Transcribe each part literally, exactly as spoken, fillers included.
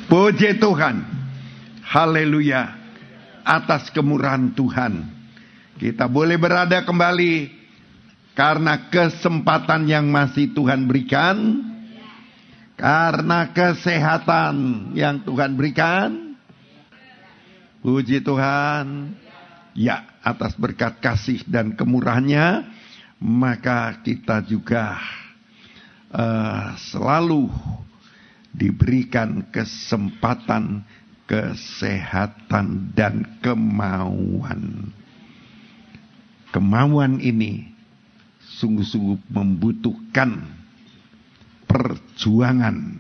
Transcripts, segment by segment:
Puji Tuhan. Haleluya. Atas kemurahan Tuhan, kita boleh berada kembali karena kesempatan yang masih Tuhan berikan, karena kesehatan yang Tuhan berikan. Puji Tuhan. Ya, atas berkat kasih dan kemurahannya, maka kita juga uh, selalu diberikan kesempatan, kesehatan dan kemauan. Kemauan ini sungguh-sungguh membutuhkan perjuangan.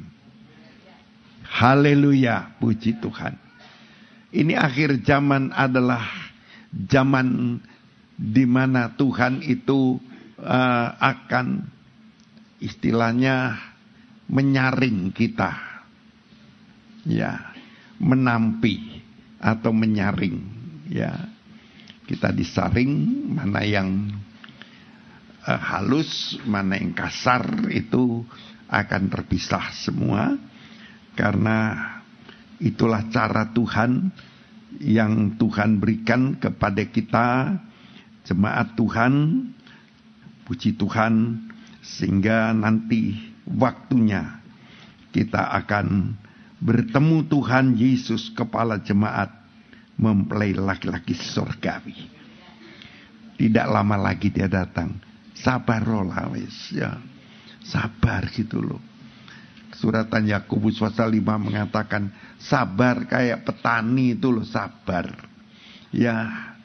Haleluya, puji Tuhan. Ini akhir zaman adalah zaman di mana Tuhan itu uh, akan istilahnya menyaring kita. Ya, menampi atau menyaring, ya, kita disaring mana yang uh, halus, mana yang kasar, itu akan terpisah semua, karena itulah cara Tuhan yang Tuhan berikan kepada kita, jemaat Tuhan. Puji Tuhan, sehingga nanti waktunya kita akan bertemu Tuhan Yesus, kepala jemaat, mempelai laki-laki surgawi. Tidak lama lagi dia datang. Sabar lah wis, ya. Sabar gitu loh. Suratan Yakobus pasal lima mengatakan sabar kayak petani itu loh, sabar. Ya,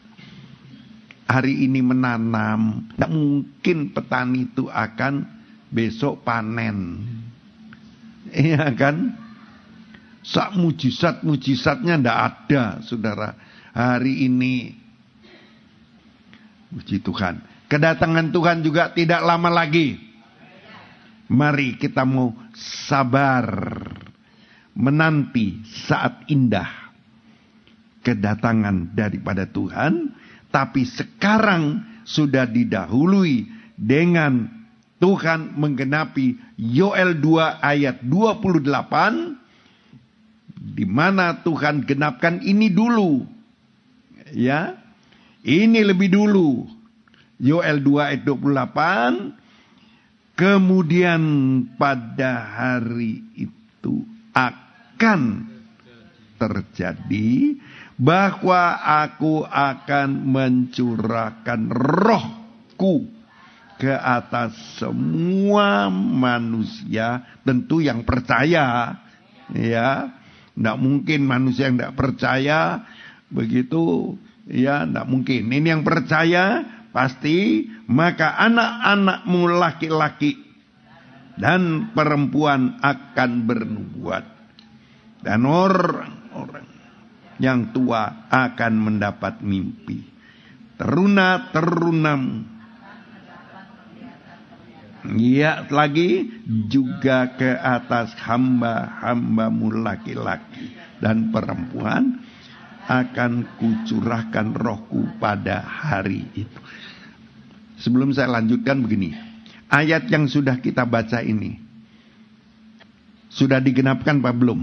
hari ini menanam, tidak mungkin petani itu akan besok panen. Iya kan? Sak mujizat-mujizatnya ndak ada, saudara. Hari ini, puji Tuhan, kedatangan Tuhan juga tidak lama lagi. Mari kita mau sabar menanti saat indah kedatangan daripada Tuhan. Tapi sekarang sudah didahului dengan Tuhan menggenapi Yoel dua ayat dua puluh delapan. Di mana Tuhan genapkan ini dulu. Ya. Ini lebih dulu. Yoel dua ayat dua puluh delapan. Kemudian pada hari itu akan terjadi bahwa aku akan mencurahkan rohku ke atas semua manusia. Tentu yang percaya. Ya. Tidak mungkin manusia yang tidak percaya begitu, ya, tidak mungkin. Ini yang percaya pasti. Maka anak-anakmu laki-laki dan perempuan akan bernubuat, dan orang-orang yang tua akan mendapat mimpi. Teruna-terunamu, ya, lagi juga ke atas hamba-hambamu laki-laki dan perempuan akan kucurahkan rohku pada hari itu. Sebelum saya lanjutkan begini. Ayat yang sudah kita baca ini sudah digenapkan apa belum?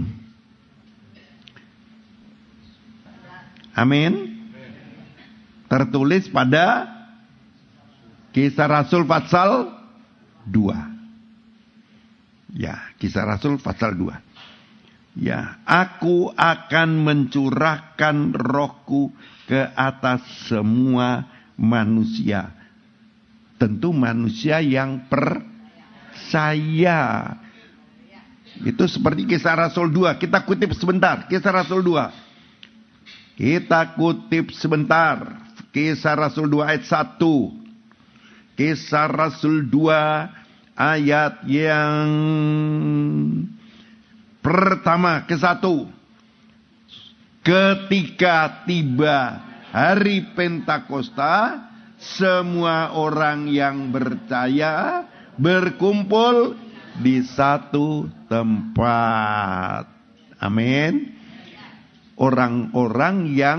Amin. Tertulis pada Kisah Rasul pasal dua. Ya, Kisah Rasul pasal dua. Ya, aku akan mencurahkan rohku ke atas semua manusia. Tentu manusia yang percaya. Itu seperti Kisah Rasul dua. Kita kutip sebentar. Kisah Rasul dua. Kita kutip sebentar. Kisah Rasul dua ayat satu. Kisah Rasul dua ayat yang pertama ke satu. Ketika tiba hari Pentakosta, semua orang yang percaya berkumpul di satu tempat. Amin. Orang-orang yang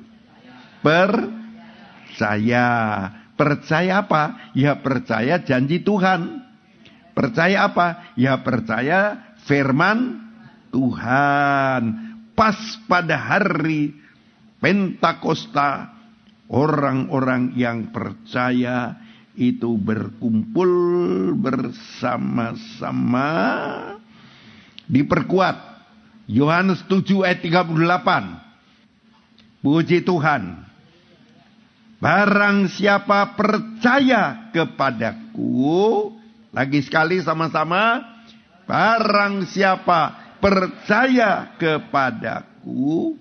percaya. Percaya apa? Ya percaya janji Tuhan. Percaya apa? Ya percaya firman Tuhan. Pas pada hari Pentakosta, orang-orang yang percaya itu berkumpul bersama-sama, diperkuat. Yohanes tujuh ayat tiga puluh delapan. Puji Tuhan. Barang siapa percaya kepadaku, lagi sekali sama-sama, barang siapa percaya kepadaku.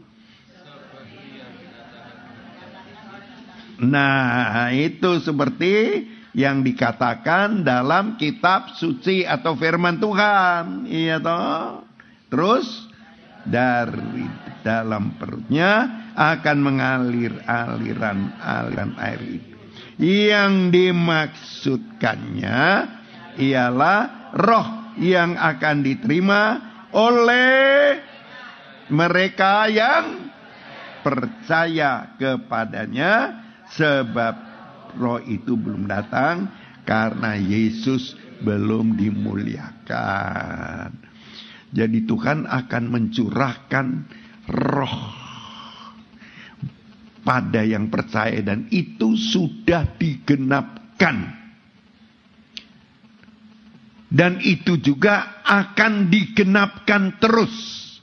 Nah, itu seperti yang dikatakan dalam kitab suci atau firman Tuhan. Iya toh. Terus dari dalam perutnya akan mengalir aliran-aliran air itu. Yang dimaksudkannya ialah roh yang akan diterima oleh mereka yang percaya kepadanya, sebab roh itu belum datang karena Yesus belum dimuliakan. Jadi Tuhan akan mencurahkan roh pada yang percaya, dan itu sudah digenapkan. Dan itu juga akan digenapkan terus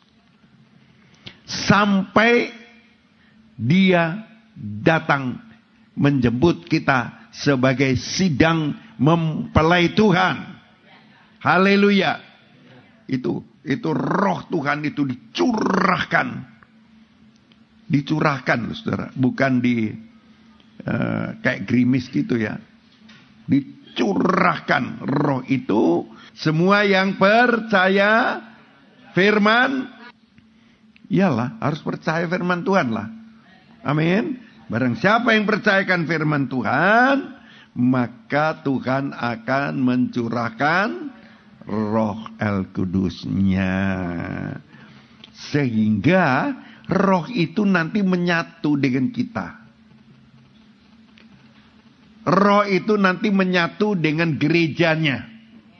sampai Dia datang menjemput kita sebagai sidang mempelai Tuhan. Haleluya. Itu itu roh Tuhan itu dicurahkan. Dicurahkan, Saudara, bukan di uh, kayak gerimis gitu ya. Dicurahkan roh itu, semua yang percaya firman, iyalah harus percaya firman Tuhan lah. Amin. Barang siapa yang percayakan firman Tuhan, maka Tuhan akan mencurahkan roh Al-Kudusnya. Sehingga roh itu nanti menyatu dengan kita. Roh itu nanti menyatu dengan gerejanya.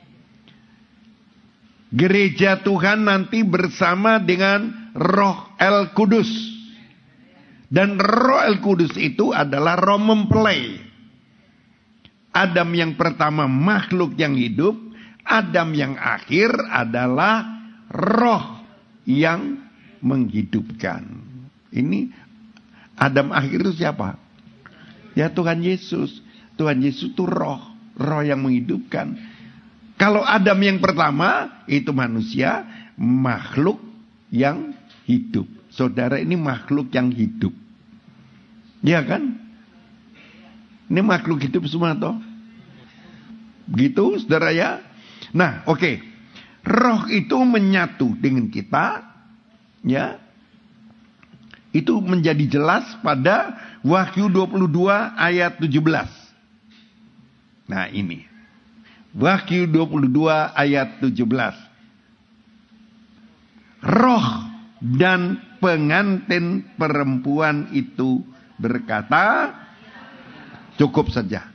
Gereja Tuhan nanti bersama dengan roh Al-Kudus. Dan roh Al-Kudus itu adalah roh mempelai. Adam yang pertama makhluk yang hidup. Adam yang akhir adalah roh yang menghidupkan. Ini Adam akhir itu siapa? Ya Tuhan Yesus. Tuhan Yesus itu roh. Roh yang menghidupkan. Kalau Adam yang pertama itu manusia, makhluk yang hidup. Saudara, ini makhluk yang hidup. Ya kan? Ini makhluk hidup semua toh. Begitu saudara ya. Nah, oke. Okay. Roh itu menyatu dengan kita, ya. Itu menjadi jelas pada Wahyu dua puluh dua ayat tujuh belas. Nah, ini. Wahyu dua puluh dua ayat tujuh belas. Roh dan pengantin perempuan itu berkata, cukup saja.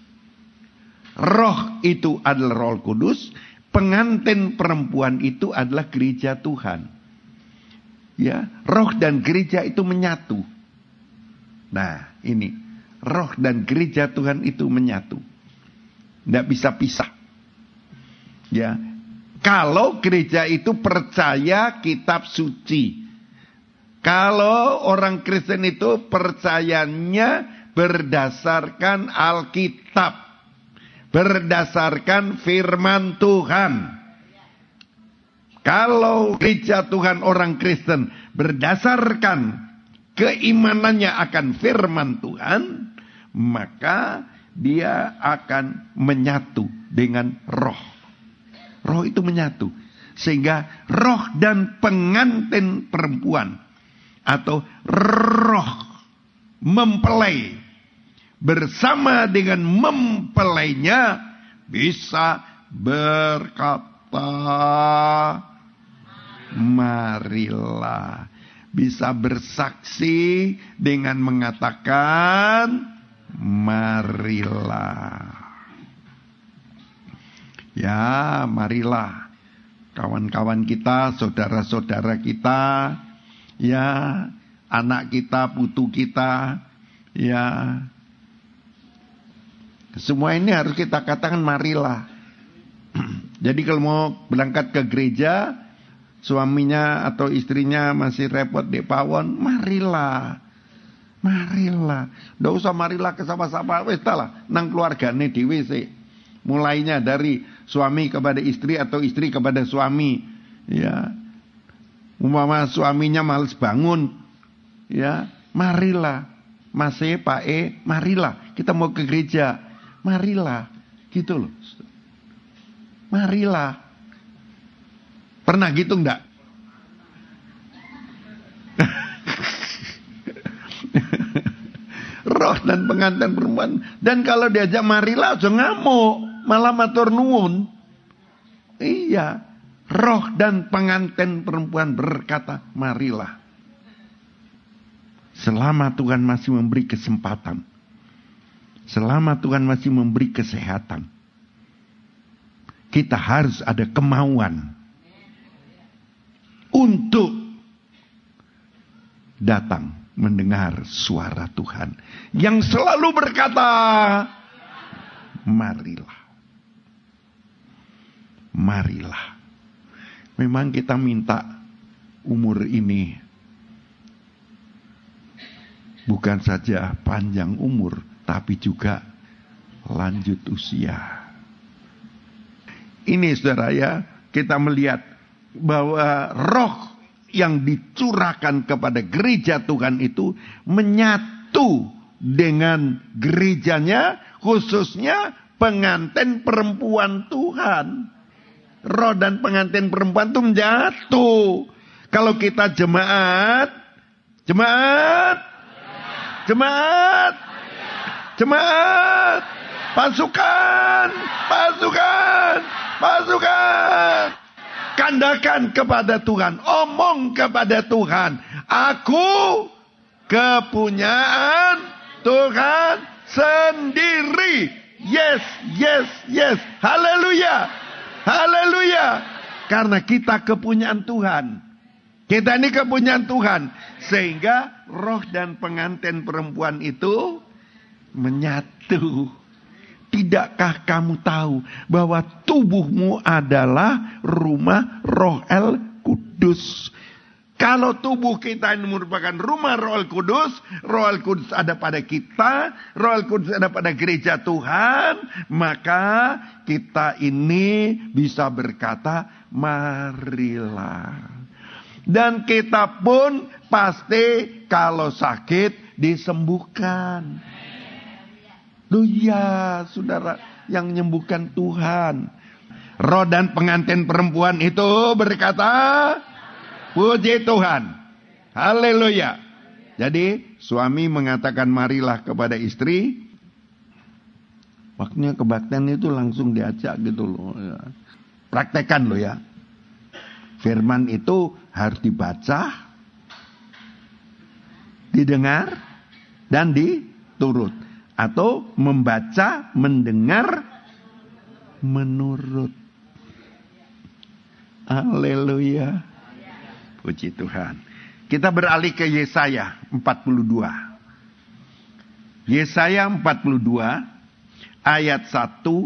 Roh itu adalah Roh Kudus, pengantin perempuan itu adalah gereja Tuhan. Ya, roh dan gereja itu menyatu. Nah, ini roh dan gereja Tuhan itu menyatu. Tidak bisa pisah. Ya, kalau gereja itu percaya kitab suci. Kalau orang Kristen itu percayanya berdasarkan Alkitab. Berdasarkan firman Tuhan. Kalau gereja Tuhan orang Kristen berdasarkan keimanannya akan firman Tuhan, maka dia akan menyatu dengan roh. Roh itu menyatu. Sehingga roh dan pengantin perempuan atau roh mempelai bersama dengan mempelainya bisa berkata, marilah. Bisa bersaksi dengan mengatakan, marilah. Ya, marilah. kawan-kawan kita, saudara-saudara kita, ya, anak kita, putu kita, ya. Semua ini harus kita katakan marilah. Jadi kalau mau berangkat ke gereja, suaminya atau istrinya masih repot di pawon, marilah. Marilah. Nggak usah marilah ke sama-sama. Wes lah, nang keluargane dhewe sik. Mulainya dari suami kepada istri atau istri kepada suami. Ya. Umpama suaminya males bangun, ya, marilah. Mas E, Pak E, marilah. Kita mau ke gereja. Marilah. Gitu loh. Marilah. Pernah gitu enggak? Roh dan pengantin perempuan. Dan kalau diajak marilah aja ngamuk, malah matur nuwun. Iya. Roh dan pengantin perempuan berkata, marilah. Selama Tuhan masih memberi kesempatan. Selama Tuhan masih memberi kesehatan. Kita harus ada kemauan untuk datang mendengar suara Tuhan yang selalu berkata, marilah. Marilah. Memang kita minta umur ini bukan saja panjang umur, tapi juga lanjut usia. Ini saudara ya, kita melihat bahwa roh yang dicurahkan kepada gereja Tuhan itu menyatu dengan gerejanya, khususnya pengantin perempuan Tuhan. Roh dan pengantin perempuan itu menyatu. Kalau kita jemaat, jemaat, jemaat, jemaat, pasukan, pasukan, pasukan. Kandakan kepada Tuhan. Omong kepada Tuhan. Aku kepunyaan Tuhan sendiri. Yes, yes, yes. Haleluya. Haleluya. Karena kita kepunyaan Tuhan. Kita ini kepunyaan Tuhan. Sehingga roh dan pengantin perempuan itu menyatu. Tidakkah kamu tahu bahwa tubuhmu adalah rumah Roh El Kudus? Kalau tubuh kita ini merupakan rumah Roh El Kudus, Roh El Kudus ada pada kita, Roh El Kudus ada pada gereja Tuhan, maka kita ini bisa berkata, marilah. Dan kita pun pasti kalau sakit disembuhkan. Loh ya, saudara, yang menyembuhkan Tuhan. Roh dan pengantin perempuan itu berkata, puji Tuhan. Haleluya. Jadi, suami mengatakan marilah kepada istri. Waktunya kebaktian itu langsung diajak gitu loh. Praktekan loh ya. Firman itu harus dibaca, didengar, dan diturut. Atau membaca, mendengar, menurut. Haleluya. Puji Tuhan. Kita beralih ke Yesaya empat puluh dua. Yesaya empat puluh dua ayat satu.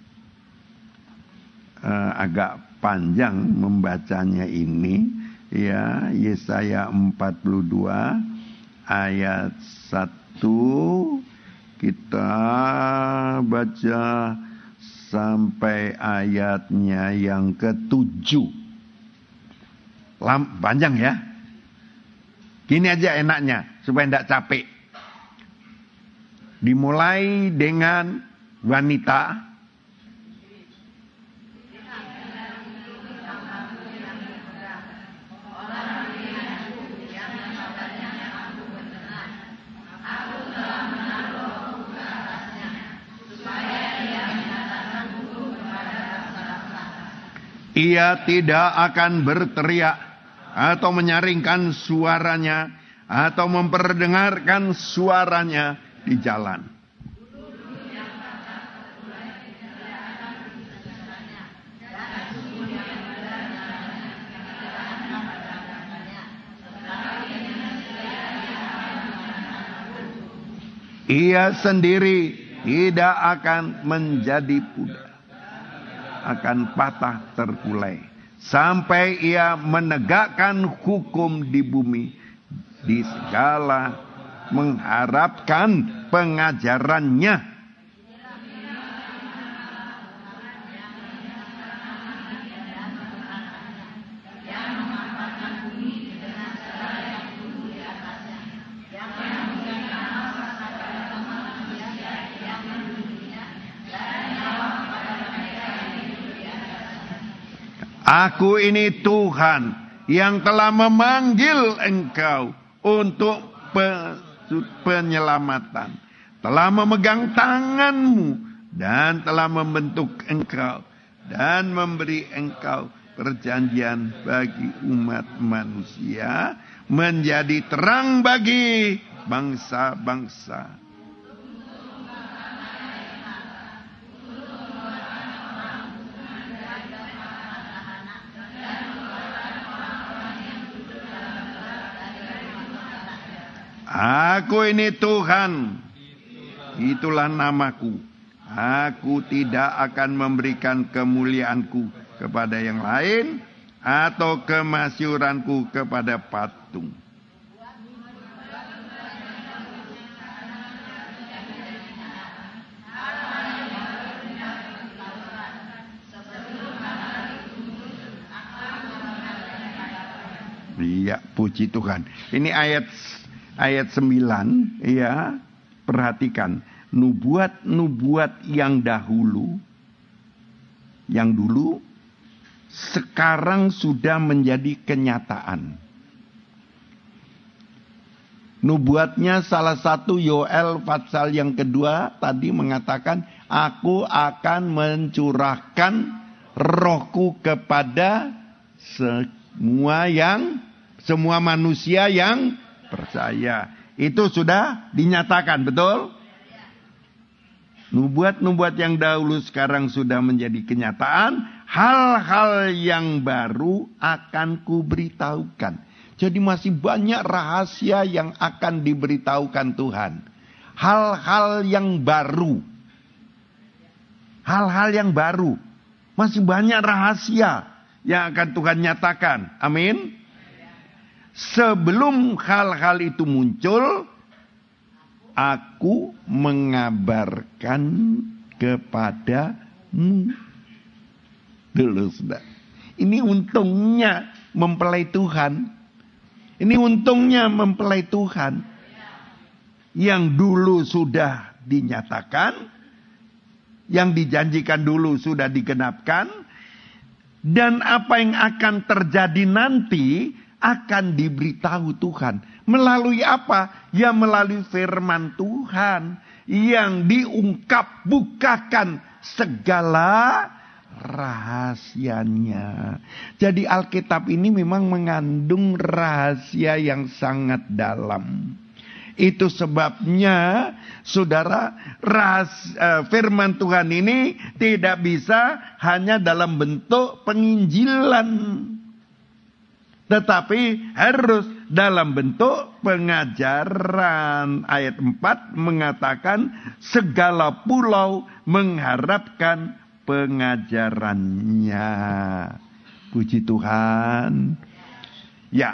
Uh, agak panjang membacanya ini. Ya, Yesaya empat puluh dua ayat satu. Kita baca sampai ayatnya yang ketujuh. Lam, panjang ya. Gini aja enaknya supaya tidak capek. Dimulai dengan wanita. Ia tidak akan berteriak atau menyaringkan suaranya atau memperdengarkan suaranya di jalan. ia sendiri tidak akan menjadi pudar, akan patah terkulai, sampai ia menegakkan hukum di bumi, di segala mengharapkan pengajarannya. Aku ini Tuhan yang telah memanggil engkau untuk penyelamatan, telah memegang tanganmu dan telah membentuk engkau dan memberi engkau perjanjian bagi umat manusia, menjadi terang bagi bangsa-bangsa. Aku ini Tuhan, itulah namaku. Aku tidak akan memberikan kemuliaanku kepada yang lain, atau kemasyuranku kepada patung. Iya, puji Tuhan. Ini ayat Ayat sembilan, ya, perhatikan. Nubuat-nubuat yang dahulu, yang dulu, sekarang sudah menjadi kenyataan. Nubuatnya salah satu Yoel pasal yang kedua tadi mengatakan, aku akan mencurahkan rohku kepada semua yang, semua manusia yang percaya. Itu sudah dinyatakan, betul? Nubuat-nubuat yang dahulu sekarang sudah menjadi kenyataan. Hal-hal yang baru akan kuberitahukan. Jadi masih banyak rahasia yang akan diberitahukan Tuhan. Hal-hal yang baru. Hal-hal yang baru. Masih banyak rahasia yang akan Tuhan nyatakan. Amin. Sebelum hal-hal itu muncul, aku mengabarkan kepadamu. Dulu sudah. Ini untungnya mempelai Tuhan. Ini untungnya mempelai Tuhan. Yang dulu sudah dinyatakan, yang dijanjikan dulu sudah digenapkan, dan apa yang akan terjadi nanti akan diberitahu Tuhan. Melalui apa? Ya melalui firman Tuhan. Yang diungkap, bukakan segala rahasianya. Jadi Alkitab ini memang mengandung rahasia yang sangat dalam. Itu sebabnya, saudara, rahas, uh, firman Tuhan ini tidak bisa hanya dalam bentuk penginjilan, tetapi harus dalam bentuk pengajaran. Ayat empat mengatakan segala pulau mengharapkan pengajarannya. Puji Tuhan. Ya.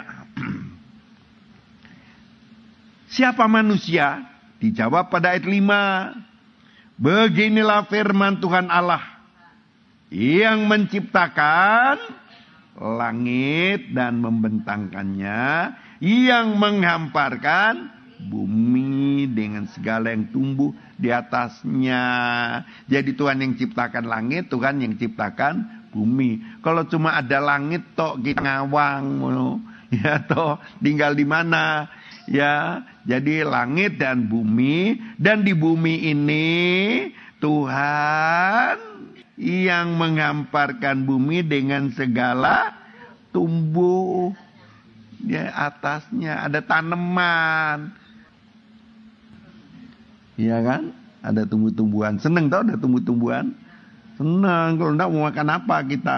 Siapa manusia? Dijawab pada ayat lima. Beginilah firman Tuhan Allah yang menciptakan langit dan membentangkannya, yang menghamparkan bumi dengan segala yang tumbuh di atasnya. Jadi Tuhan yang ciptakan langit, Tuhan yang ciptakan bumi. Kalau cuma ada langit tok kita ngawang, ya toh tinggal di mana? Ya, jadi langit dan bumi, dan di bumi ini Tuhan yang menghamparkan bumi dengan segala tumbuh di atasnya. Ada tanaman, iya kan? Ada tumbuh-tumbuhan. Seneng tau ada tumbuh-tumbuhan? Seneng. Kalau enggak mau makan apa kita?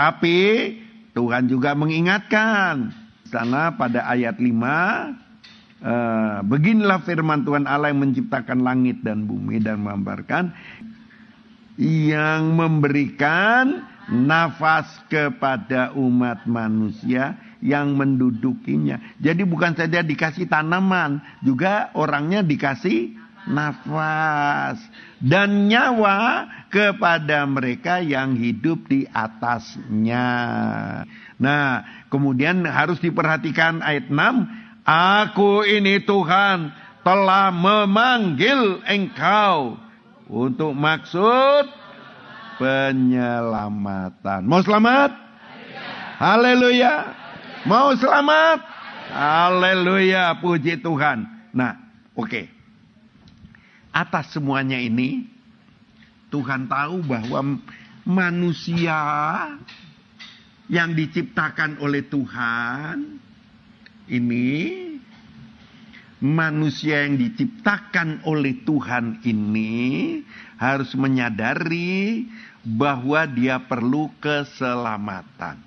Tapi Tuhan juga mengingatkan sana pada ayat lima, Uh, beginilah firman Tuhan Allah yang menciptakan langit dan bumi dan memamparkan, yang memberikan nafas kepada umat manusia yang mendudukinya. Jadi bukan saja dikasih tanaman, juga orangnya dikasih nafas dan nyawa kepada mereka yang hidup di atasnya. Nah, kemudian harus diperhatikan ayat enam. Aku ini Tuhan telah memanggil engkau untuk maksud penyelamatan. Mau selamat? Haleluya. Mau selamat? Haleluya. Puji Tuhan. Nah, oke. Okay. Atas semuanya ini, Tuhan tahu bahwa manusia yang diciptakan oleh Tuhan ini, manusia yang diciptakan oleh Tuhan ini harus menyadari bahwa dia perlu keselamatan.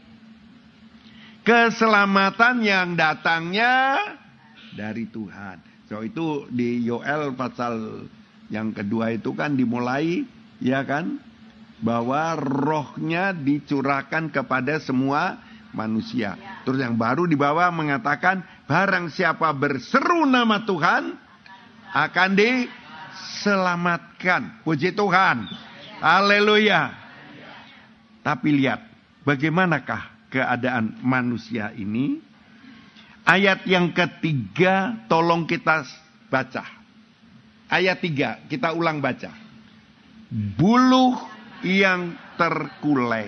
Keselamatan yang datangnya dari Tuhan. So itu di Yoel pasal yang kedua itu kan dimulai, ya kan, bahwa rohnya dicurahkan kepada semua manusia. Terus yang baru di bawah mengatakan, barang siapa berseru nama Tuhan akan diselamatkan. Puji Tuhan. Haleluya. Tapi lihat, bagaimanakah keadaan manusia ini? Ayat yang ketiga, tolong kita baca. Ayat tiga, kita ulang baca. Buluh yang terkulai.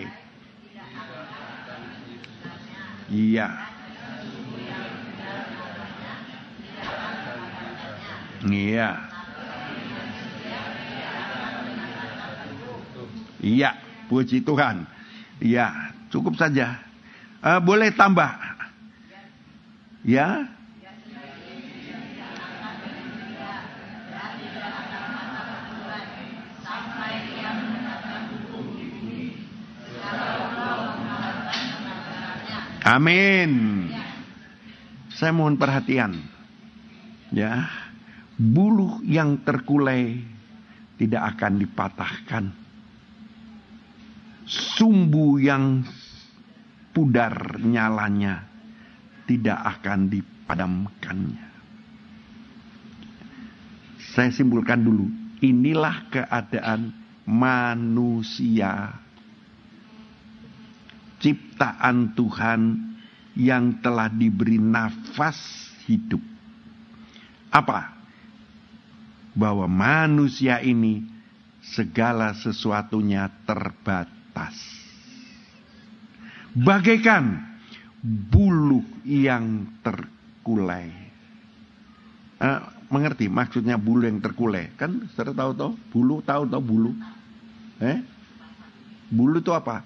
Iya. Iya. Iya, puji Tuhan. Iya, cukup saja. Uh, boleh tambah? Ya. Amin. Saya mohon perhatian. Ya. Buluh yang terkulai tidak akan dipatahkan. Sumbu yang pudar nyalanya tidak akan dipadamkannya. Saya simpulkan dulu. Inilah keadaan manusia, ciptaan Tuhan yang telah diberi nafas hidup. Apa? Bahwa manusia ini segala sesuatunya terbatas. Bagaikan buluh yang terkulai. Uh, mengerti maksudnya buluh yang terkulai? Kan saudara tahu toh? Buluh tahu toh buluh? Eh? Buluh itu apa?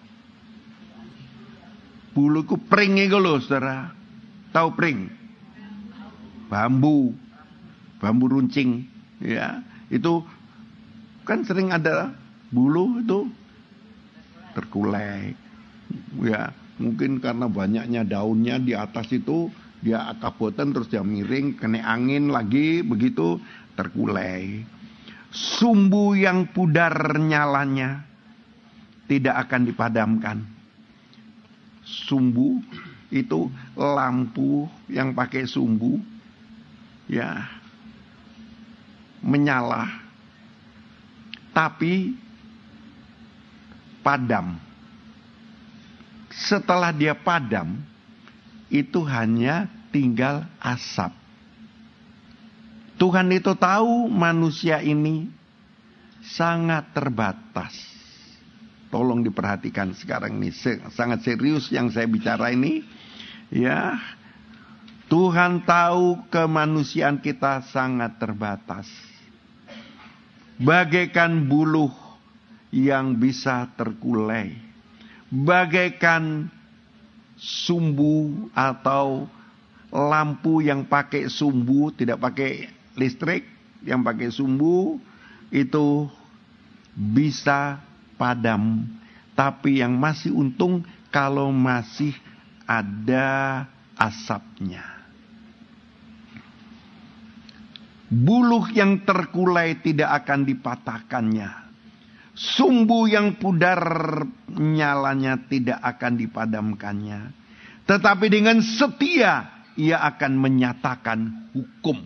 Buluh itu pring itu loh, saudara. Tahu pring? Bambu. Bambu runcing. Ya, itu kan sering ada buluh itu terkulai. Ya, mungkin karena banyaknya daunnya di atas itu, dia kabotan terus dia miring, kena angin lagi, begitu terkulai. Sumbu yang pudar nyalanya tidak akan dipadamkan. Sumbu itu lampu yang pakai sumbu, ya, menyala, tapi padam. Setelah dia padam, itu hanya tinggal asap. Tuhan itu tahu manusia ini sangat terbatas. Tolong diperhatikan sekarang ini, sangat serius yang saya bicara ini. Ya, Tuhan tahu kemanusiaan kita sangat terbatas. Bagaikan buluh yang bisa terkulai. Bagaikan sumbu atau lampu yang pakai sumbu, tidak pakai listrik, yang pakai sumbu, itu bisa padam. Tapi yang masih untung kalau masih ada asapnya. Buluh yang terkulai tidak akan dipatahkannya. Sumbu yang pudar nyalanya tidak akan dipadamkannya. Tetapi dengan setia ia akan menyatakan hukum.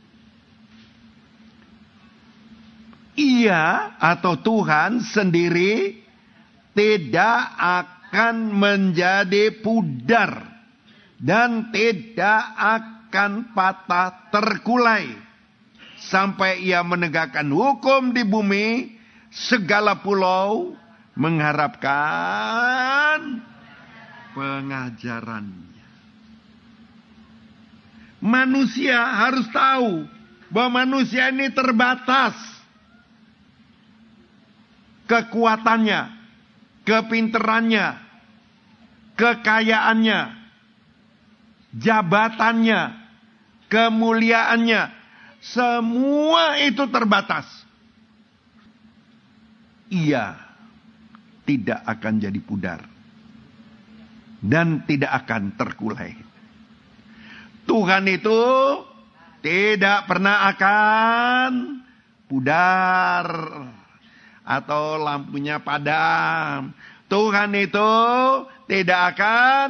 Ia atau Tuhan sendiri tidak akan menjadi pudar dan tidak akan patah terkulai sampai ia menegakkan hukum di bumi. Segala pulau mengharapkan pengajarannya. Manusia harus tahu bahwa manusia ini terbatas. Kekuatannya, kepinterannya, kekayaannya, jabatannya, kemuliaannya, semua itu terbatas. Ia tidak akan jadi pudar dan tidak akan terkulai. Tuhan itu tidak pernah akan pudar atau lampunya padam. Tuhan itu tidak akan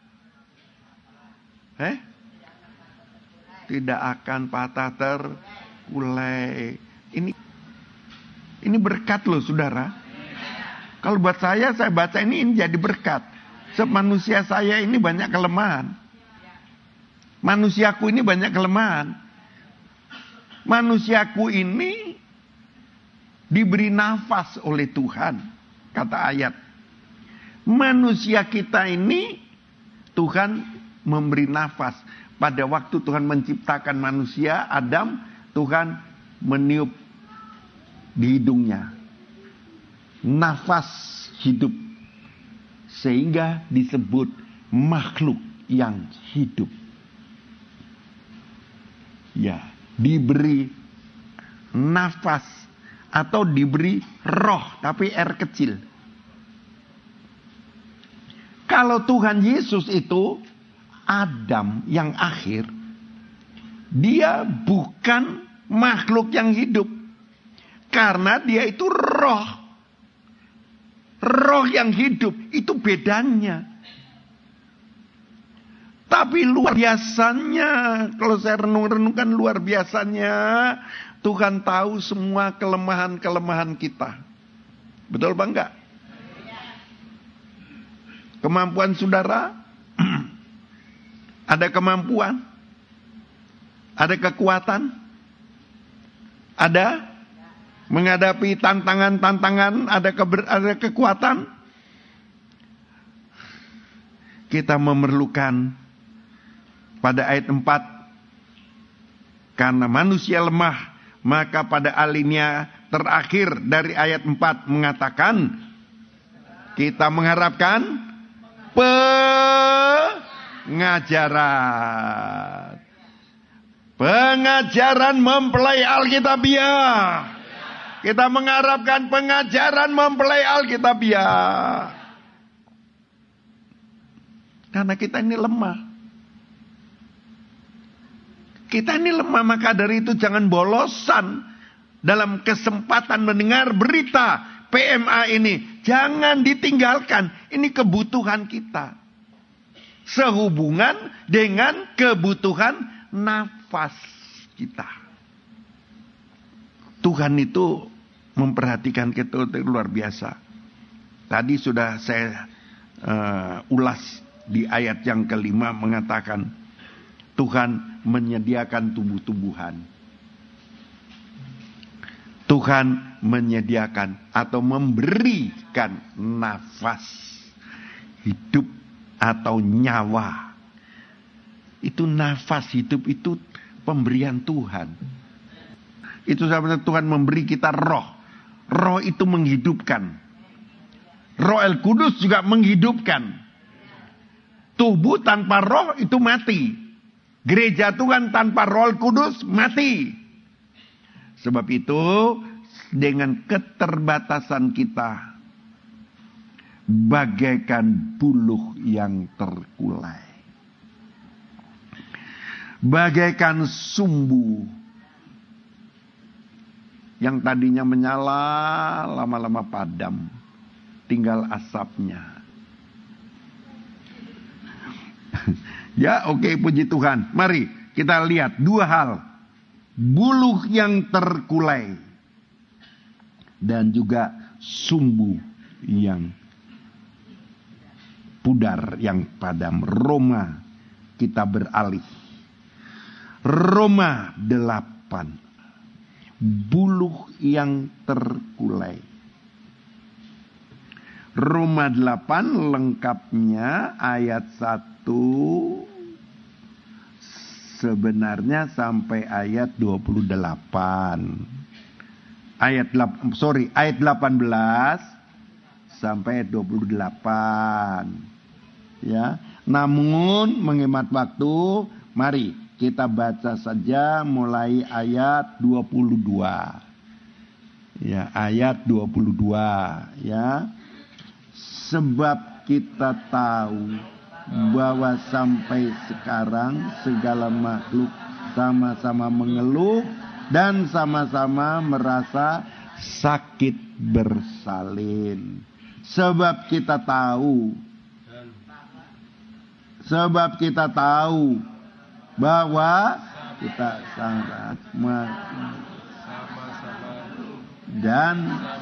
eh tidak akan patah terkulai. Ini Ini berkat loh saudara. Kalau buat saya, saya baca ini, ini jadi berkat. Sebab manusia saya ini banyak kelemahan. Manusiaku ini banyak kelemahan. Manusiaku ini diberi nafas oleh Tuhan. Kata ayat. Manusia kita ini Tuhan memberi nafas. Pada waktu Tuhan menciptakan manusia, Adam, Tuhan meniup di hidungnya nafas hidup, sehingga disebut makhluk yang hidup. Ya, diberi nafas atau diberi roh, tapi R kecil. Kalau Tuhan Yesus itu Adam yang akhir, dia bukan makhluk yang hidup. Karena dia itu roh. Roh yang hidup. Itu bedanya. Tapi luar biasanya. Kalau saya renung-renungkan luar biasanya. Tuhan tahu semua kelemahan-kelemahan kita. Betul Bang enggak? Kemampuan saudara. Ada kemampuan. Ada kekuatan. Ada menghadapi tantangan-tantangan, ada, keber, ada kekuatan. Kita memerlukan pada ayat empat, karena manusia lemah, maka pada alinea terakhir dari ayat empat mengatakan, kita mengharapkan pengajaran. Pengajaran mempelai Alkitabiah. Kita mengharapkan pengajaran mempelai Alkitabiah. Karena kita ini lemah. Kita ini lemah, maka dari itu jangan bolosan dalam kesempatan mendengar berita P M A ini. Jangan ditinggalkan. Ini kebutuhan kita. Sehubungan dengan kebutuhan nafas kita. Tuhan itu memperhatikan kita luar biasa. Tadi sudah saya uh, ulas di ayat yang kelima mengatakan Tuhan menyediakan tumbuh-tumbuhan. Tuhan menyediakan atau memberikan nafas hidup atau nyawa. Itu nafas hidup, itu pemberian Tuhan. Itu sebenarnya Tuhan memberi kita roh. Roh itu menghidupkan. Roh El Kudus juga menghidupkan. Tubuh tanpa roh itu mati. Gereja Tuhan tanpa Roh El Kudus mati. Sebab itu dengan keterbatasan kita, bagaikan buluh yang terkulai, bagaikan sumbu Yang tadinya menyala lama-lama padam. Tinggal asapnya. Ya, oke, puji Tuhan. Mari kita lihat dua hal. Buluh yang terkulai dan juga sumbu yang pudar, yang padam. Roma kita beralih. Roma delapan. Buluh yang terkulai. Roma delapan lengkapnya ayat satu sebenarnya sampai ayat dua puluh delapan. Ayat sorry, ayat delapan belas sampai ayat dua puluh delapan. Ya, namun menghemat waktu, mari kita baca saja mulai ayat dua puluh dua. Ya, ayat dua puluh dua, ya. Sebab kita tahu bahwa sampai sekarang segala makhluk sama-sama mengeluh dan sama-sama merasa sakit bersalin. Sebab kita tahu Sebab kita tahu bahwa kita sangat dan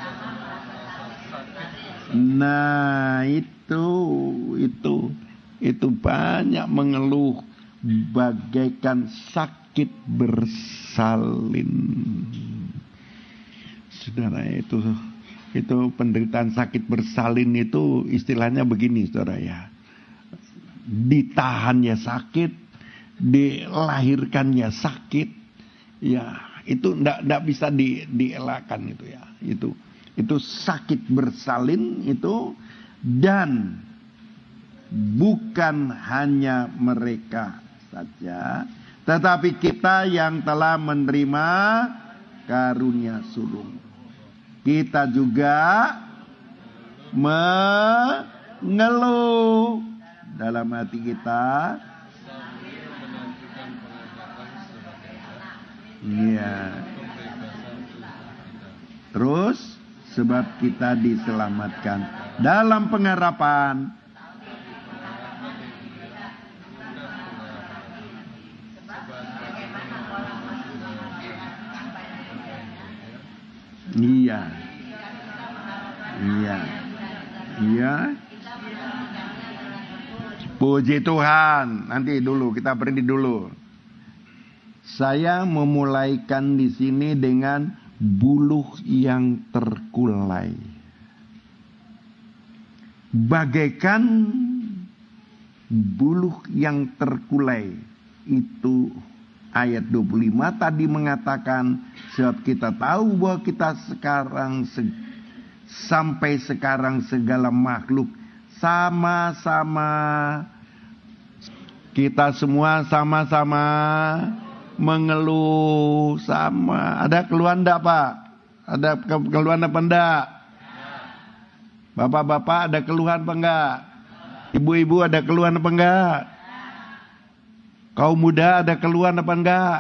nah itu itu itu banyak mengeluh bagaikan sakit bersalin. Saudara, itu itu penderitaan sakit bersalin itu istilahnya begini, saudara ya. Ditahan ya sakit, dilahirkan ya sakit, ya itu ndak ndak bisa di, dielakkan itu ya. Itu itu sakit bersalin itu, dan bukan hanya mereka saja, tetapi kita yang telah menerima karunia sulung, kita juga mengeluh dalam hati kita. Iya. Terus sebab kita diselamatkan dalam pengharapan Iya. Iya. Iya. Puji Tuhan. Nanti dulu, kita berhenti dulu. Saya memulaikan di sini dengan buluh yang terkulai. Bagaikan buluh yang terkulai. Itu ayat dua puluh lima tadi mengatakan, sebab kita tahu bahwa kita sekarang se- sampai sekarang segala makhluk sama-sama, kita semua sama-sama mengeluh sama. Ada keluhan enggak, Pak? Ada keluhan apa enggak? Bapak-bapak ada keluhan apa enggak? Ibu-ibu ada keluhan apa enggak? Kaum muda ada keluhan apa enggak?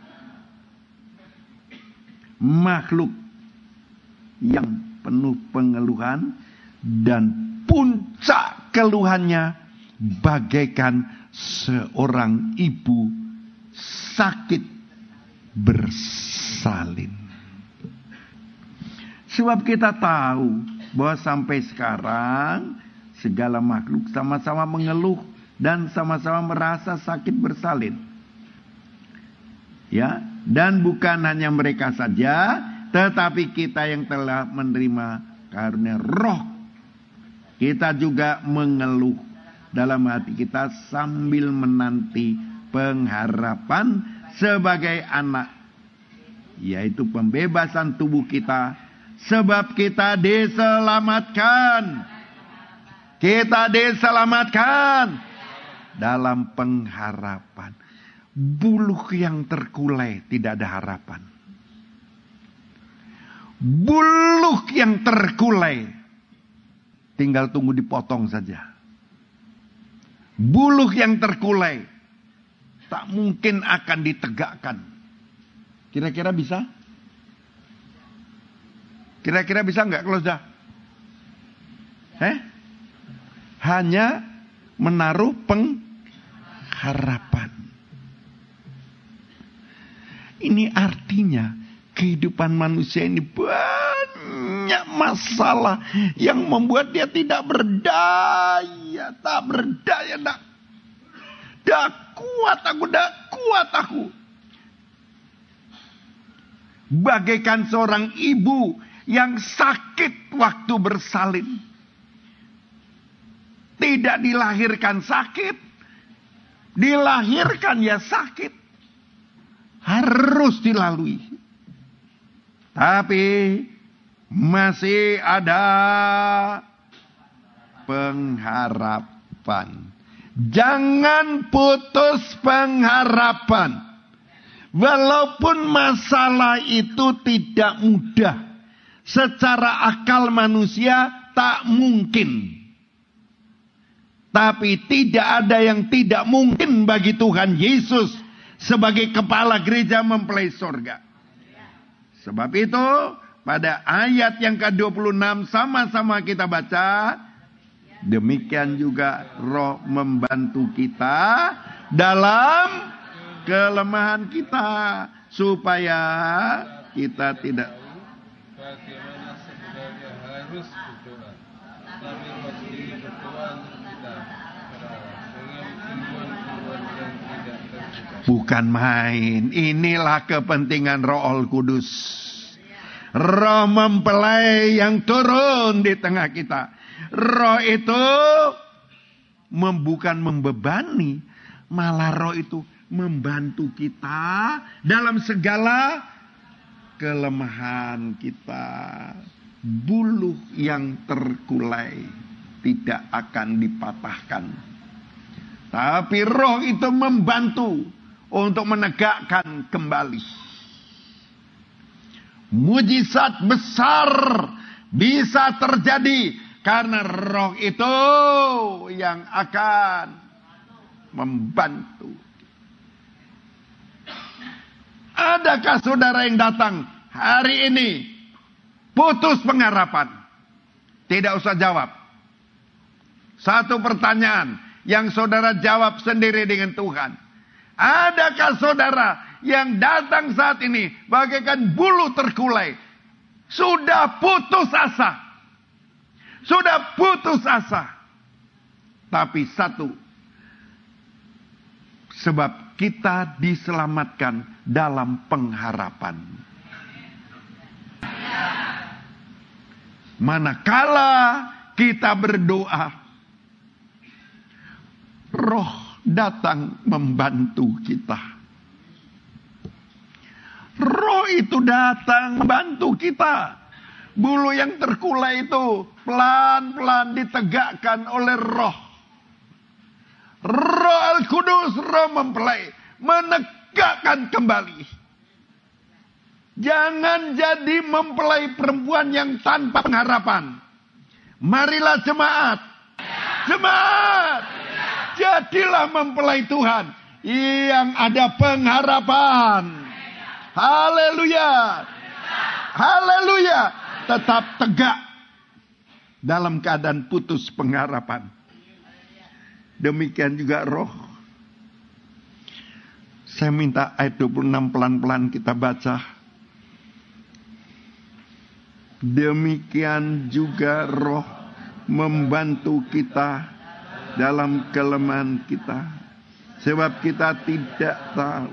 Makhluk yang penuh pengeluhan, dan puncak keluhannya bagaikan seorang ibu sakit bersalin. Sebab kita tahu bahwa sampai sekarang segala makhluk sama-sama mengeluh dan sama-sama merasa sakit bersalin. Ya, dan bukan hanya mereka saja, tetapi kita yang telah menerima karunia Roh, kita juga mengeluh dalam hati kita sambil menanti pengharapan sebagai anak, yaitu pembebasan tubuh kita. Sebab kita diselamatkan. Kita diselamatkan dalam pengharapan. Buluh yang terkulai tidak ada harapan. Buluh yang terkulai tinggal tunggu dipotong saja. Buluh yang terkulai tak mungkin akan ditegakkan. Kira-kira bisa? Kira-kira bisa nggak kalau sudah? Eh? Hanya menaruh pengharapan. Ini artinya kehidupan manusia ini banyak masalah yang membuat dia tidak berdaya, tak berdaya, tak, tak kuat aku, tak kuat aku. Bagaikan seorang ibu yang sakit waktu bersalin. Tidak dilahirkan sakit, dilahirkan ya sakit. Harus dilalui. Tapi masih ada pengharapan. Jangan putus pengharapan. Walaupun masalah itu tidak mudah, secara akal manusia tak mungkin. Tapi tidak ada yang tidak mungkin bagi Tuhan Yesus sebagai kepala gereja mempelai sorga. Sebab itu pada ayat yang ke dua puluh enam sama-sama kita baca. Demikian juga Roh membantu kita dalam kelemahan kita, supaya kita tidak bagaimana sebenarnya harus berdoa, tapi mesti berdoa untuk kita dengan firman-firman yang tidak terbuka. Bukan main. Inilah kepentingan Roh Kudus. Roh mempelai yang turun di tengah kita. Roh itu bukan membebani, malah Roh itu membantu kita dalam segala kelemahan kita. Buluh yang terkulai tidak akan dipatahkan, tapi Roh itu membantu untuk menegakkan kembali. Mujizat besar bisa terjadi karena Roh itu yang akan membantu. Adakah saudara yang datang hari ini putus pengharapan? Tidak usah jawab. Satu pertanyaan yang saudara jawab sendiri dengan Tuhan. Adakah saudara yang datang saat ini bagaikan bulu terkulai, sudah putus asa? Sudah putus asa. Tapi satu, sebab kita diselamatkan dalam pengharapan. Manakala kita berdoa, Roh datang membantu kita. Roh itu datang membantu kita. Bulu yang terkulai itu pelan-pelan ditegakkan oleh Roh. Roh Al-Kudus, Roh mempelai, menegakkan kembali. Jangan jadi mempelai perempuan yang tanpa pengharapan. Marilah jemaat. Jemaat. Jadilah mempelai Tuhan yang ada pengharapan. Haleluya. Haleluya. Tetap tegak dalam keadaan putus pengharapan. Demikian juga Roh. Saya minta ayat dua puluh enam pelan-pelan kita baca. Demikian juga Roh membantu kita dalam kelemahan kita, sebab kita tidak tahu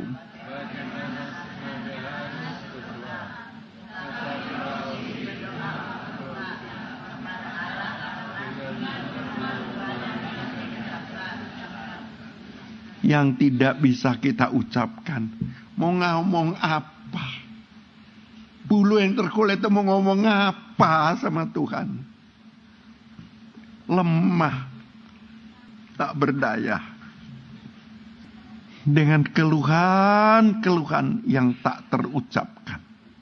yang tidak bisa kita ucapkan. Mau ngomong apa? Bulu yang terkulai itu mau ngomong apa sama Tuhan? Lemah, tak berdaya, dengan keluhan-keluhan yang tak terucapkan.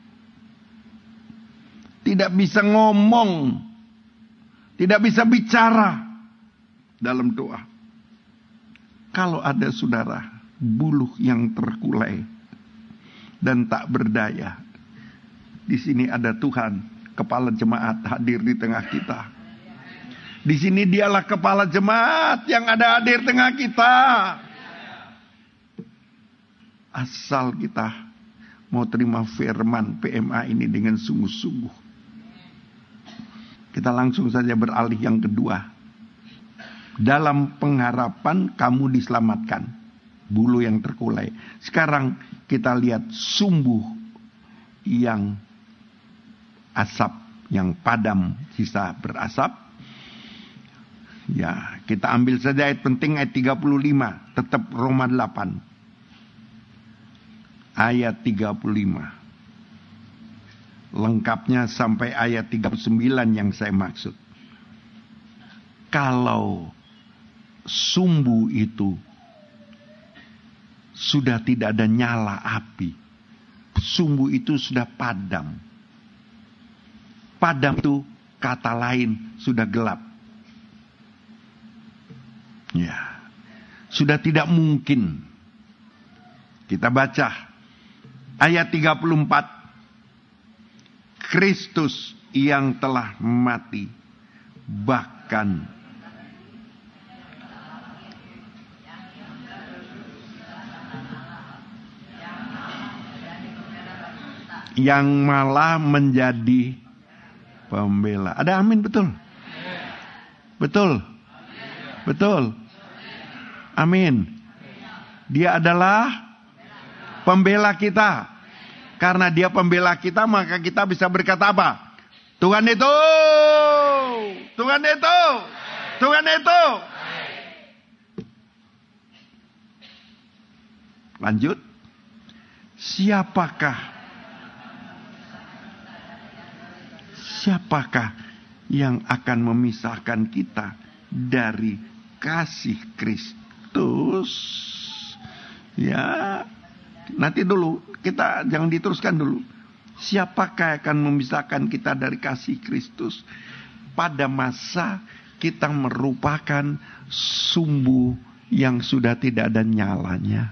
Tidak bisa ngomong, tidak bisa bicara dalam doa. Kalau ada saudara buluh yang terkulai dan tak berdaya, di sini ada Tuhan kepala jemaat hadir di tengah kita. Di sini dialah kepala jemaat yang ada hadir tengah kita. Asal kita mau terima firman P M A ini dengan sungguh-sungguh. Kita langsung saja beralih yang kedua. Dalam pengharapan kamu diselamatkan. Bulu yang terkulai. Sekarang kita lihat sumbu yang asap, yang padam, sisa berasap. Ya, kita ambil saja ayat penting ayat tiga puluh lima. Tetap Roma delapan. Ayat tiga puluh lima. Lengkapnya sampai ayat tiga puluh sembilan yang saya maksud. Kalau sumbu itu sudah tidak ada nyala api, sumbu itu sudah padam. Padam itu kata lain sudah gelap. Ya, sudah tidak mungkin. Kita baca ayat tiga puluh empat. Kristus yang telah mati, bahkan yang malah menjadi pembela. Ada amin betul? Betul? Betul? Amin. Dia adalah pembela kita. Karena dia pembela kita, maka kita bisa berkata apa? Tuhan itu! Tuhan itu! Tuhan itu! Lanjut. Siapakah Siapakah yang akan memisahkan kita dari kasih Kristus? Ya, nanti dulu, kita jangan diteruskan dulu. Siapakah yang akan memisahkan kita dari kasih Kristus? Pada masa kita merupakan sumbu yang sudah tidak ada nyalanya.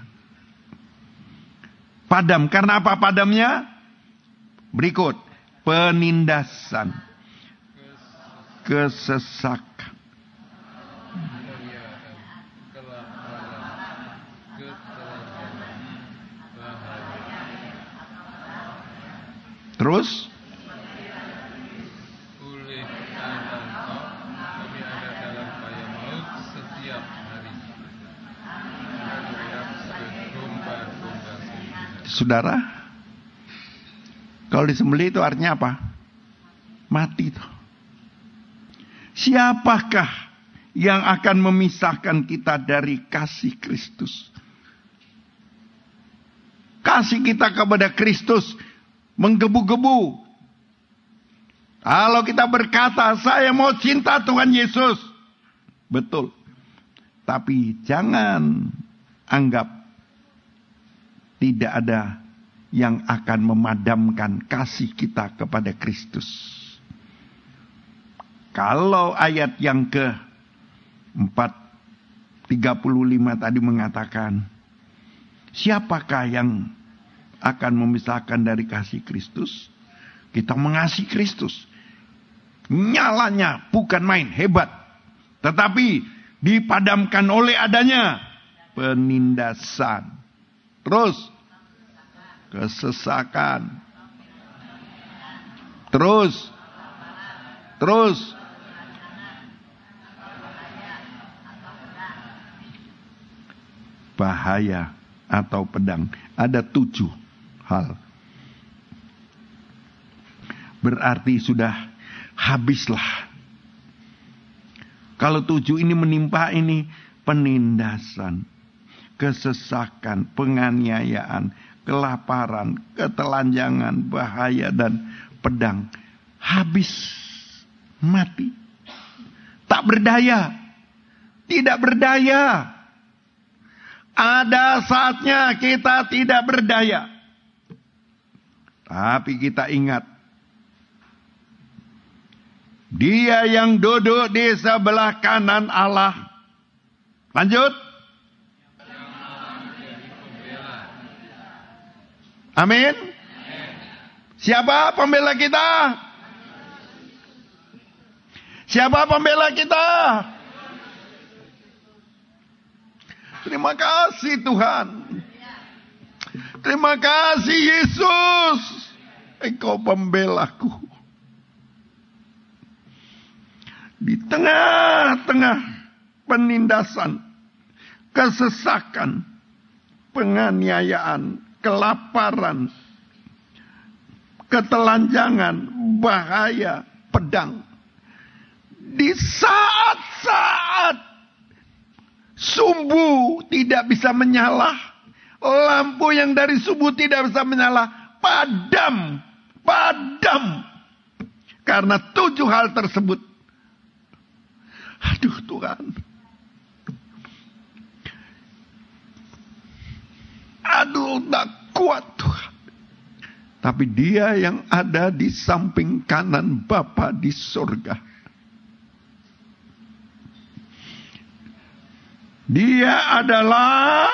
Padam, karena apa padamnya? Berikut. Penindasan, kesesakan, terus oleh karena engkau kami ada dalam bahaya maut setiap hari. Domba-domba sendiri. Saudara, kalau disembelih itu artinya apa? Mati itu. Siapakah yang akan memisahkan kita dari kasih Kristus? Kasih kita kepada Kristus menggebu-gebu. Kalau kita berkata, saya mau cinta Tuhan Yesus. Betul. Tapi jangan anggap tidak ada yang akan memadamkan kasih kita kepada Kristus. Kalau ayat yang ke empat tiga puluh lima tadi mengatakan, siapakah yang akan memisahkan dari kasih Kristus? Kita mengasihi Kristus. Nyalanya bukan main, hebat. Tetapi dipadamkan oleh adanya penindasan. Terus kesesakan. Terus. Terus. Bahaya atau pedang. Ada tujuh hal. Berarti sudah habislah. Kalau tujuh ini menimpa ini penindasan, kesesakan, penganiayaan, kelaparan, ketelanjangan, bahaya, dan pedang. Habis. Mati. Tak berdaya. Tidak berdaya. Ada saatnya kita tidak berdaya. Tapi kita ingat. Dia yang duduk di sebelah kanan Allah. Lanjut. Amin. Siapa pembela kita? Siapa pembela kita? Terima kasih Tuhan. Terima kasih Yesus. Engkau pembelaku. Di tengah-tengah penindasan, kesesakan, penganiayaan, kelaparan, ketelanjangan, bahaya, pedang. Di saat-saat sumbu tidak bisa menyala, lampu yang dari subuh tidak bisa menyala, padam, padam. Karena tujuh hal tersebut. Aduh Tuhan. Aduh, tak kuat Tuhan. Tapi Dia yang ada di samping kanan Bapa di surga. Dia adalah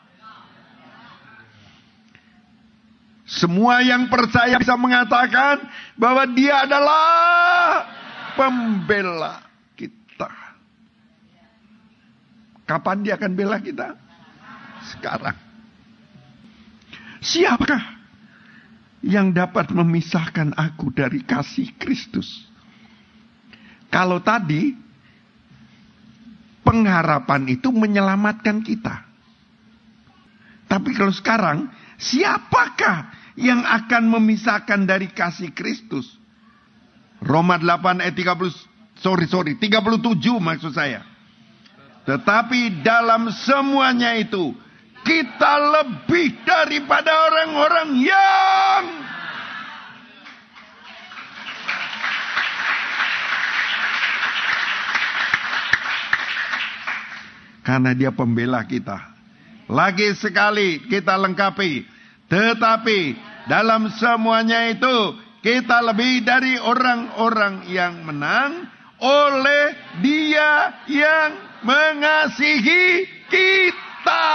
semua yang percaya bisa mengatakan bahwa Dia adalah pembela kita. Kapan Dia akan bela kita? Sekarang. Siapakah yang dapat memisahkan aku dari kasih Kristus? Kalau tadi pengharapan itu menyelamatkan kita. Tapi kalau sekarang, siapakah yang akan memisahkan dari kasih Kristus? Roma delapan ayat tiga puluh, sorry, sorry, tiga puluh tujuh maksud saya. Tetapi dalam semuanya itu, kita lebih daripada orang-orang yang karena Dia pembela kita. Lagi sekali kita lengkapi. Tetapi dalam semuanya itu kita lebih dari orang-orang yang menang oleh Dia yang mengasihi kita.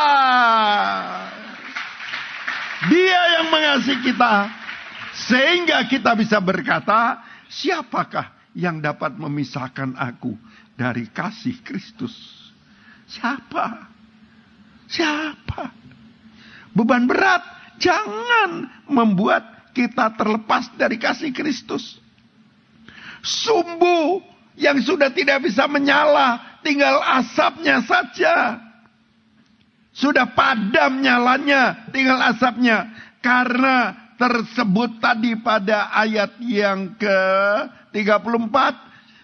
Dia yang mengasihi kita sehingga kita bisa berkata, siapakah yang dapat memisahkan aku dari kasih Kristus? Siapa? Siapa? Beban berat jangan membuat kita terlepas dari kasih Kristus. Sumbu yang sudah tidak bisa menyala, tinggal asapnya saja. Sudah padam nyalanya, tinggal asapnya. Karena tersebut tadi pada ayat yang ke tiga puluh empat.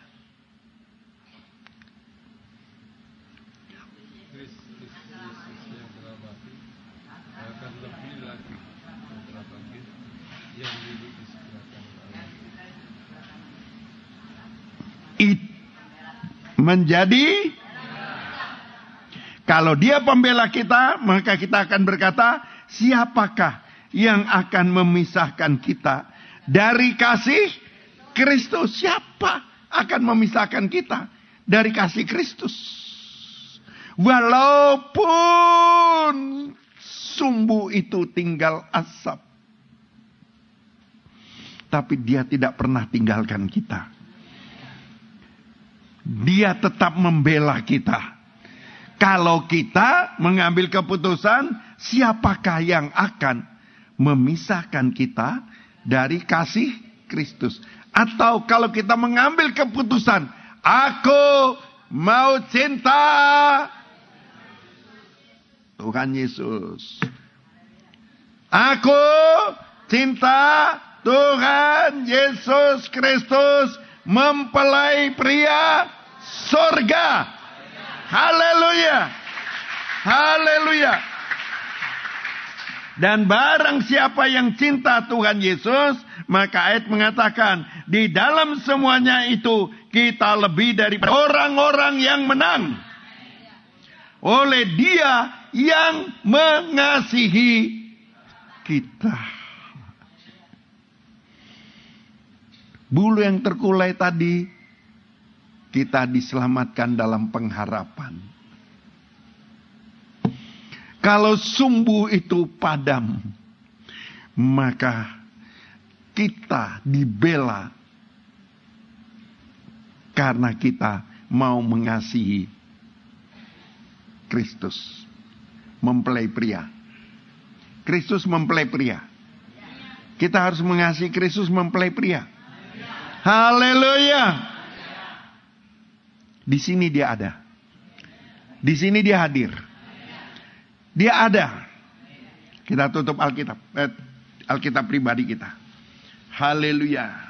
It menjadi kalau Dia pembela kita, maka kita akan berkata, siapakah yang akan memisahkan kita dari kasih Kristus? Siapa akan memisahkan kita dari kasih Kristus? Walaupun sumbu itu tinggal asap, tapi Dia tidak pernah tinggalkan kita. Dia tetap membela kita. Kalau kita mengambil keputusan, siapakah yang akan memisahkan kita dari kasih Kristus? Atau kalau kita mengambil keputusan, aku mau cinta Tuhan Yesus. Aku cinta Tuhan Yesus Kristus, mempelai pria surga. Haleluya. Haleluya. Dan barang siapa yang cinta Tuhan Yesus, maka ayat mengatakan, di dalam semuanya itu kita lebih daripada orang-orang yang menang oleh Dia yang mengasihi kita. Bulu yang terkulai tadi, kita diselamatkan dalam pengharapan. Kalau sumbu itu padam, maka kita dibela Karena kita mau mengasihi Kristus. Mempelai pria. Kristus mempelai pria. Kita harus mengasihi Kristus mempelai pria. Haleluya. Di sini dia ada. Di sini dia hadir. Dia ada. Kita tutup Alkitab. Eh, Alkitab pribadi kita. Haleluya.